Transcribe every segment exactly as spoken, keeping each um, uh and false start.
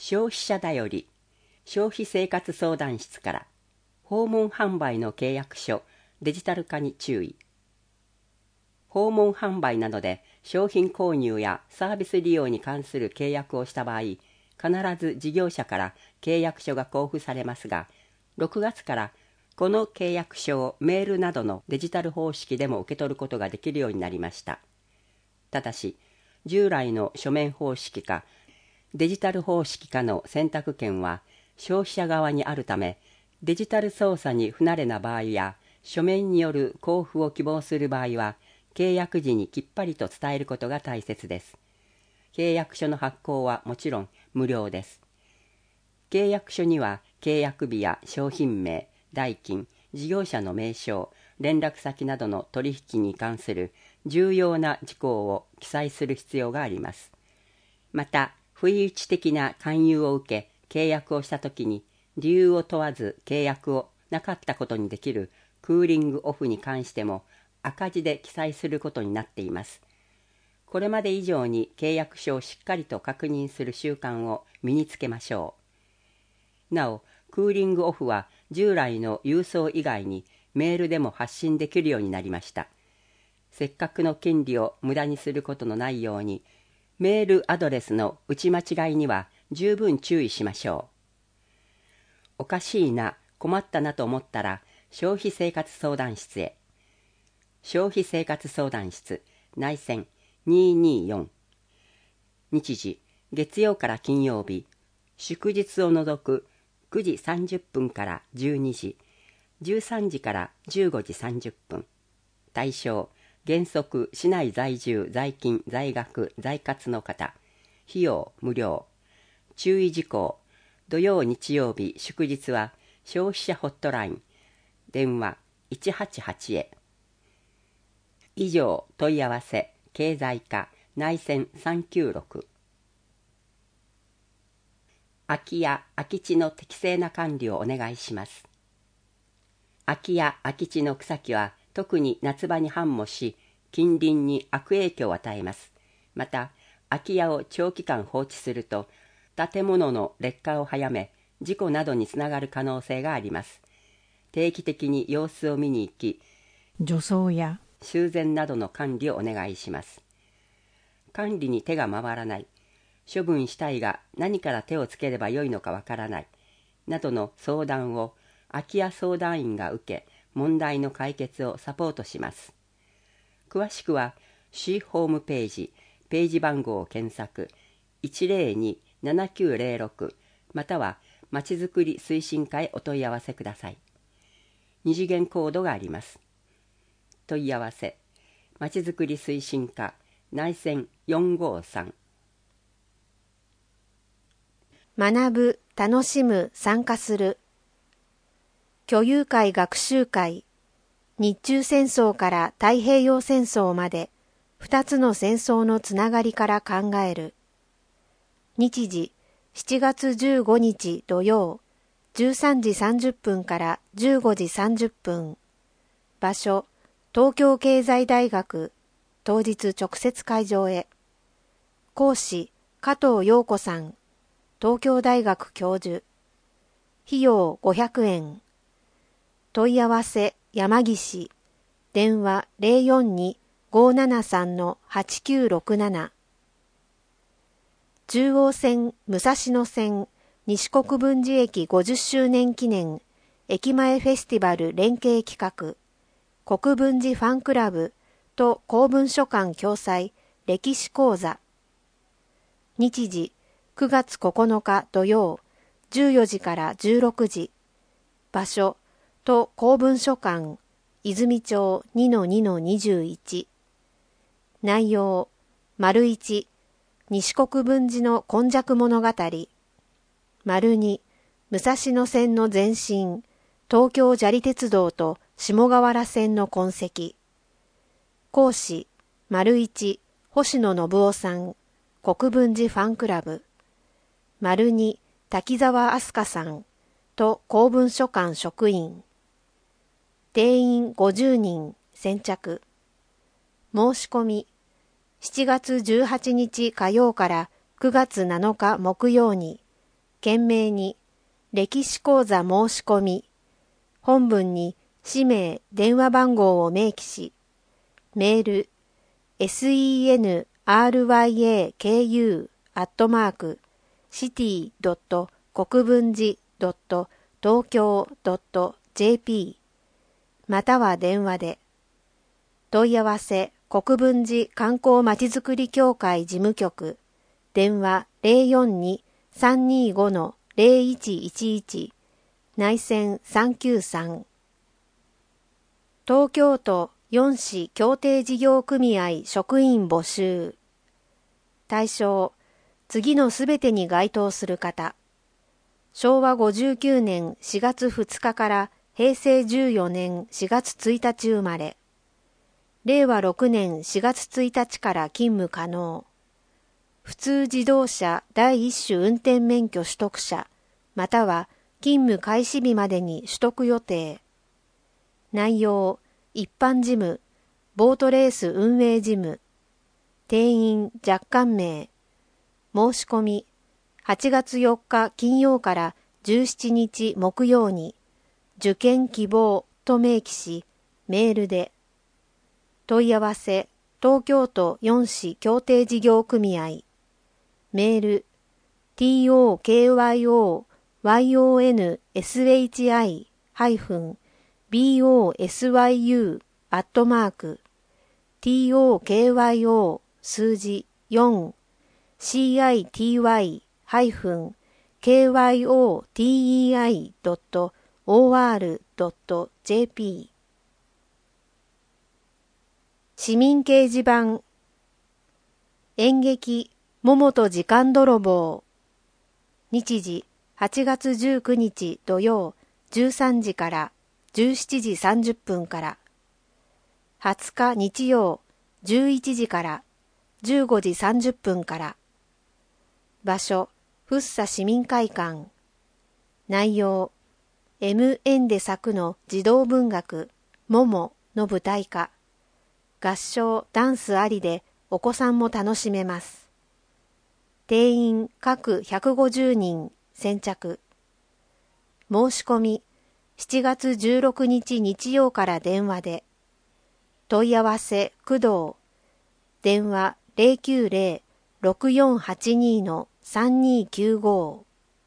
消費者だより消費生活相談室から訪問販売の契約書デジタル化に注意。訪問販売などで商品購入やサービス利用に関する契約をした場合、必ず事業者から契約書が交付されますが、ろくがつからこの契約書をメールなどのデジタル方式でも受け取ることができるようになりました。ただし、従来の書面方式かデジタル方式かの選択権は消費者側にあるため、デジタル操作に不慣れな場合や書面による交付を希望する場合は、契約時にきっぱりと伝えることが大切です。契約書の発行はもちろん無料です。契約書には契約日や商品名、代金、事業者の名称、連絡先などの取引に関する重要な事項を記載する必要があります。また、不意打ち的な勧誘を受け、契約をしたときに理由を問わず契約をなかったことにできるクーリングオフに関しても赤字で記載することになっています。これまで以上に契約書をしっかりと確認する習慣を身につけましょう。なお、クーリングオフは従来の郵送以外にメールでも発信できるようになりました。せっかくの権利を無駄にすることのないように、メールアドレスの打ち間違いには十分注意しましょう。おかしいな、困ったなと思ったら消費生活相談室へ。消費生活相談室内線にーにーよん。日時月曜から金曜日、祝日を除くくじさんじゅっぷんからじゅうにじ、じゅうさんじからじゅうごじさんじゅっぷん。対象原則市内在住在勤在学在活の方。費用無料。注意事項、土曜日曜日祝日は消費者ホットライン電話いちはちはちへ。以上問い合わせ経済課内線さんきゅうろく。空き家空き地の適正な管理をお願いします。空き家空き地の草木は特に夏場に繁茂し、近隣に悪影響を与えます。また、空き家を長期間放置すると、建物の劣化を早め、事故などにつながる可能性があります。定期的に様子を見に行き、 除草や修繕などの管理をお願いします。管理に手が回らない、処分したいが何から手をつければよいのかわからない、などの相談を空き家相談員が受け、問題の解決をサポートします。詳しくは市ホームページ、ページ番号を検索 いちゼロに ななきゅうゼロろく またはまちづくり推進課へお問い合わせください。二次元コードがあります。問い合わせまちづくり推進課内線よんごさん。 学ぶ、楽しむ、参加する。居有会学習会。日中戦争から太平洋戦争まで、二つの戦争のつながりから考える。日時、しちがつじゅうごにち土曜、じゅうさんじさんじゅっぷんからじゅうごじさんじゅっぷん。場所、東京経済大学。当日直接会場へ。講師、加藤陽子さん。東京大学教授。費用ごひゃくえん。問い合わせ山岸。電話 ゼロよんに ごーななさん はちきゅうろくなな。中央線武蔵野線西国分寺駅ごじゅっしゅうねん記念駅前フェスティバル連携企画国分寺ファンクラブと公文書館共催歴史講座。日時くがつここのか土曜じゅうよじからじゅうろくじ。場所都公文書館泉町 にのにのにじゅういち。内容丸いち西国分寺の今昔物語。丸に武蔵野線の前身東京砂利鉄道と下河原線の痕跡。講師丸いち星野信夫さん国分寺ファンクラブ。丸に滝沢飛鳥さんと公文書館職員。定員ごじゅうにん先着。申し込みしちがつじゅうはちにち火曜からくがつなのか木曜に懸命に歴史講座申し込み、本文に氏名、電話番号を明記し、メール senryaku アットマーク シティ 国分寺 東京 ジェーピー または電話で、問い合わせ国分寺観光まちづくり協会事務局、電話 ゼロよんに さんにご ゼロいちいちいち、内線さんきゅうさん。東京都よん市協定事業組合職員募集。対象、次のすべてに該当する方。しょうわごじゅうきゅうねんしがつふつかからへいせいじゅうよねんしがつついたち生まれ。れいわろくねんしがつついたちから勤務可能。普通自動車第一種運転免許取得者、または勤務開始日までに取得予定。内容、一般事務、ボートレース運営事務。定員若干名。申し込み、はちがつよっか金曜からじゅうしちにち木曜に、受験希望と明記し、メールで。問い合わせ、東京都よん市協定事業組合。メール、tokyo yonshi-bosyu アットマーク tokyo 数字 よん city-kyoter.or.jp 市民掲示板演劇桃と時間泥棒日時はちがつじゅうくにち土曜じゅうさんじからじゅうしちじさんじゅっぷんからはつか日曜じゅういちじからじゅうごじさんじゅっぷんから場所福生市民会館内容 エム 円で咲くの児童文学桃の舞台化合唱ダンスありでお子さんも楽しめます定員各ひゃくごじゅうにん先着申し込みしちがつじゅうろくにち日曜から電話で問い合わせ工藤電話 ゼロきゅうゼロ ろくよんはちに さんにきゅうご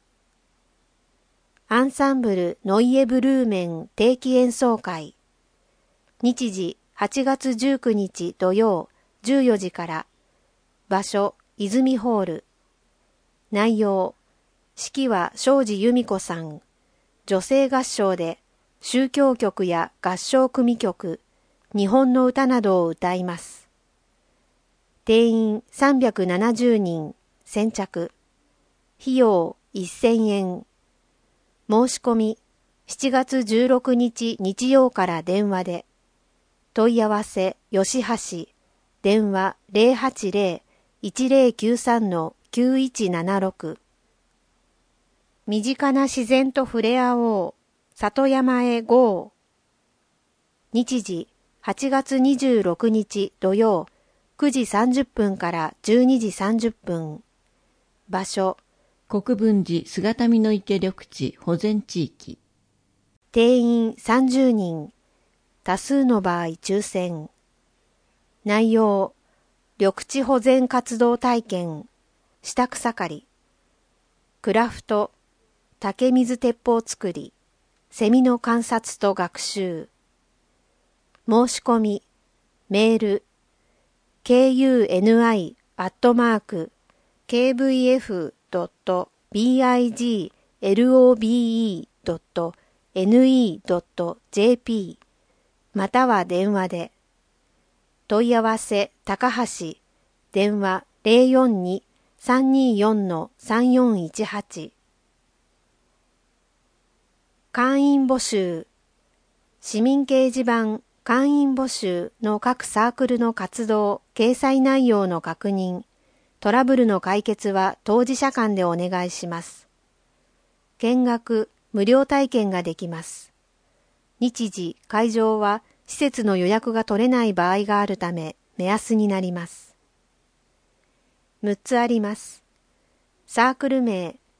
アンサンブルノイエブルーメン定期演奏会日時はちがつじゅうくにち土曜じゅうよじから場所泉ホール内容指揮は庄司由美子さん女性合唱で宗教曲や合唱組曲日本の歌などを歌います定員さんびゃくななじゅうにん先着費用せんえん申し込みしちがつじゅうろくにち日曜から電話で問い合わせ吉橋電話 ゼロはちゼロ いちゼロきゅうさん きゅういちななろく身近な自然と触れ合おう里山へ ゴー 日時はちがつにじゅうろくにち土曜くじさんじゅっぷんからじゅうにじさんじゅっぷん場所国分寺姿見の池緑地保全地域定員さんじゅうにん多数の場合抽選内容緑地保全活動体験下草刈りクラフト竹水鉄砲作りセミの観察と学習申し込みメール kuni アットマーク kvf.biglobe.ne.jp または電話で問い合わせ高橋電話 ゼロよんに さんによん さんよんいちはち会員募集市民掲示板会員募集の各サークルの活動掲載内容の確認トラブルの解決は当事者間でお願いします見学無料体験ができます日時会場は施設の予約が取れない場合があるため目安になりますむっつありますサークル名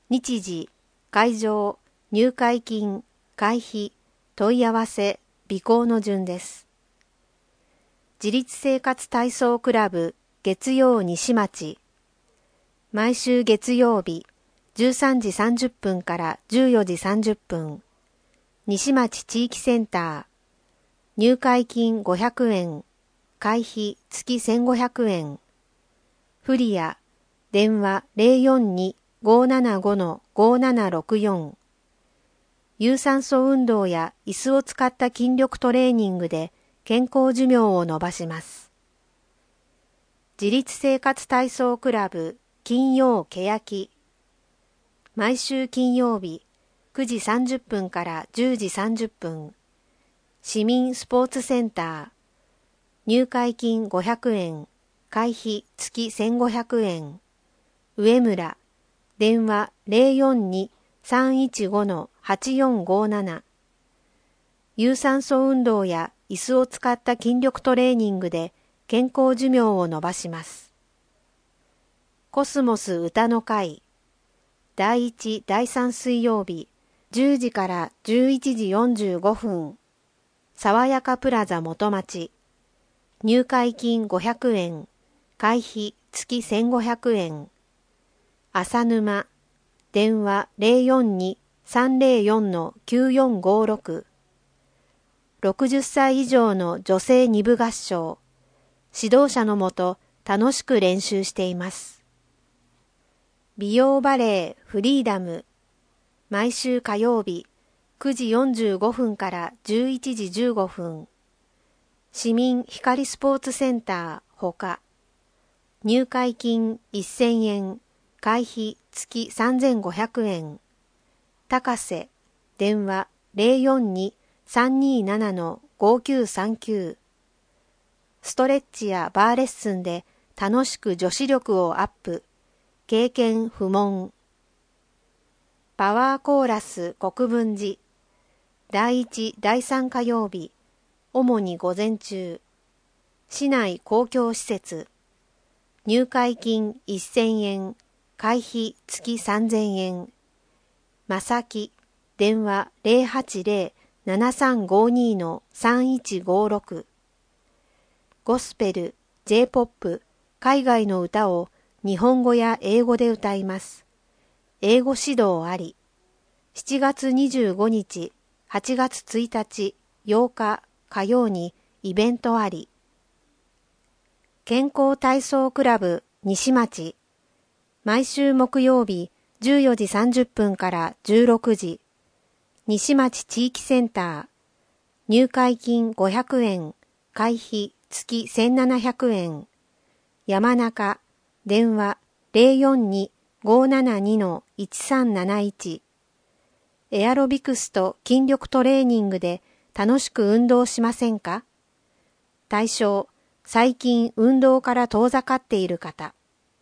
日時、会場、入会金、会費、問い合わせ、備考の順です。自立生活体操クラブ月曜西町。毎週月曜日、じゅうさんじさんじゅっぷんからじゅうよじさんじゅっぷん。西町地域センター。入会金ごひゃくえん。会費月せんごひゃくえん。フリア、電話 ゼロよんに ごーななご ごーななろくよん。有酸素運動や椅子を使った筋力トレーニングで健康寿命を延ばします。自立生活体操クラブ金曜けやき。毎週金曜日くじさんじゅっぷんからじゅうじさんじゅっぷん。市民スポーツセンター。入会金ごひゃくえん。会費月せんごひゃくえん。上村。電話 ゼロよんに さんいちご はちよんごーなな。有酸素運動や椅子を使った筋力トレーニングで健康寿命を延ばします。コスモス歌の会。だいいち、だいさん水曜日、じゅうじからじゅういちじよんじゅうごふん。爽やかプラザ元町。入会金ごひゃくえん。会費月せんごひゃくえん。浅沼。電話 ゼロよんに さんゼロよん きゅうよんごろく。ろくじゅっさい以上の女性二部合唱。指導者のもと楽しく練習しています。美容バレエフリーダム。毎週火曜日くじよんじゅうごふんからじゅういちじじゅうごふん。市民光スポーツセンターほか。入会金せんえん。会費月さんぜんごひゃくえん。高瀬。電話 ゼロよんに さんになな ごきゅうさんきゅう。ストレッチやバーレッスンで楽しく女子力をアップ。経験不問。パワーコーラス国分寺。だいいち、だいさん火曜日。主に午前中。市内公共施設。入会金せんえん。会費月さんぜんえん。まさき。電話 ゼロはちゼロ ななさんごに さんいちごろく。ゴスペル、J-ポップ、海外の歌を日本語や英語で歌います。英語指導あり。しちがつにじゅうごにち、はちがつついたち、ようか火曜にイベントあり。健康体操クラブ西町。毎週木曜日じゅうよじさんじゅっぷんからじゅうろくじ。西町地域センター。入会金ごひゃくえん。会費月せんななひゃくえん。山中。電話 ゼロよんに ごーななに いちさんなないち。エアロビクスと筋力トレーニングで楽しく運動しませんか？対象、最近運動から遠ざかっている方。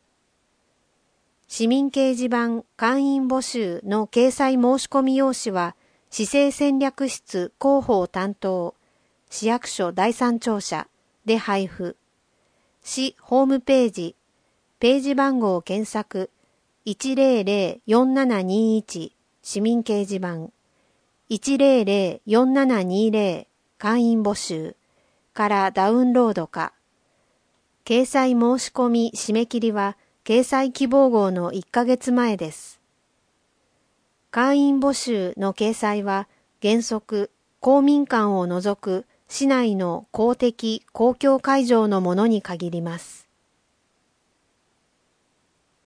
市民掲示板会員募集の掲載申し込み用紙は、市政戦略室広報担当、市役所第三庁舎で配布。市ホームページ、ページ番号検索 いちゼロゼロよんななにいち 市民掲示板 いちゼロゼロよんななにゼロ 会員募集からダウンロードか。掲載申し込み締め切りは掲載希望号のいっかげつまえです。会員募集の掲載は原則公民館を除く市内の公的公共会場のものに限ります。